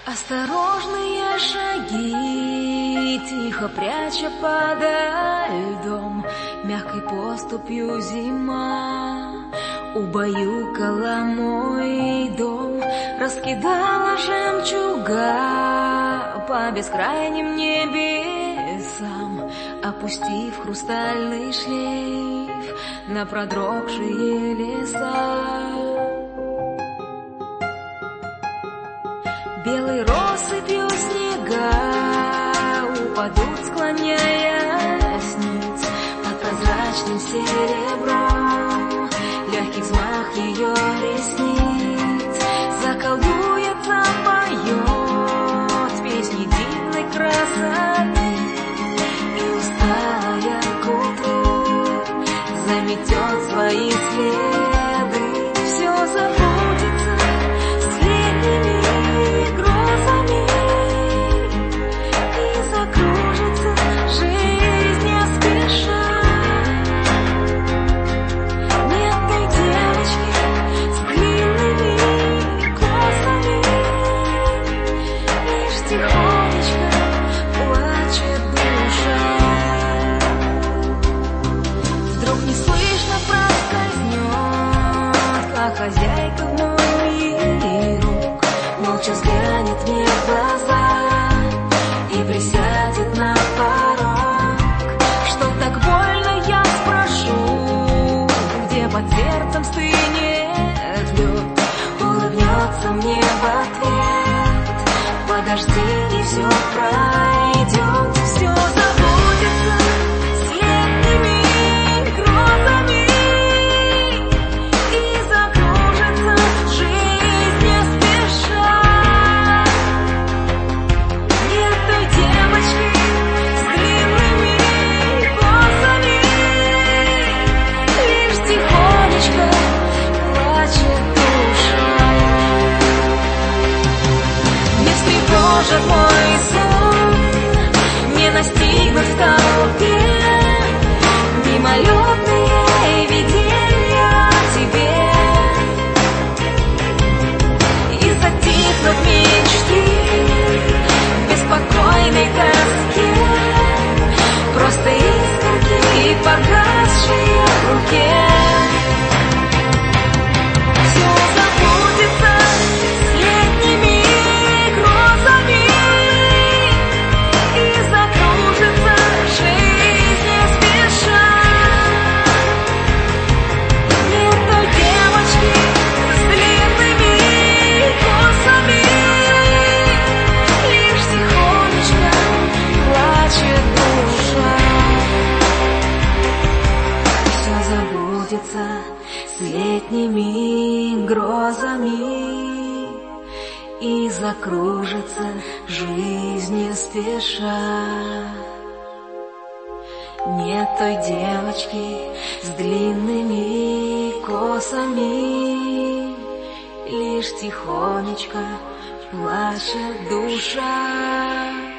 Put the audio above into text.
Осторожные шаги, тихо пряча подо льдом, мягкой поступью зима убаюкала мой дом, раскидала жемчуга по бескрайним небесам, опустив хрустальный шлейф на продрогшие леса. Белой россыпью снега упадут, склоняясь ниц под прозрачным серебром. Легкий взмах ее ресниц заколдует, запоет песни дивной красоты, и усталая к утру заметет свои следы. Все забудется с летними грозами, и закружится жизнь не спеша. Нет той девочки с длинными косами, лишь тихонечко плачет душа. Вдруг неслышно проскользнет, как хозяйка в мой мир, молча взглянет мне в глаза и присядет на порог. Что так больно, я спрошу, где под сердцем стынет лед. Улыбнется мне в ответ: подожди, и все пройдет. Все забудется с летними грозами, и закружится жизнь не спеша. Нет той девочки с длинными косами, лишь тихонечко плачет душа. Не встревожит мой сон, не настигнут в толпе мимолетные видения о тебе, и затихнут мечты в беспокойной тоске, просто искорки, погасшие в руке. Все забудется с летними грозами, и закружится жизнь не спеша. Нет той девочки с длинными косами, лишь тихонечко плачет душа. Все забудется с летними грозами, и закружится жизнь не спеша. Нет той девочки с длинными косами, лишь тихонечко плачет душа.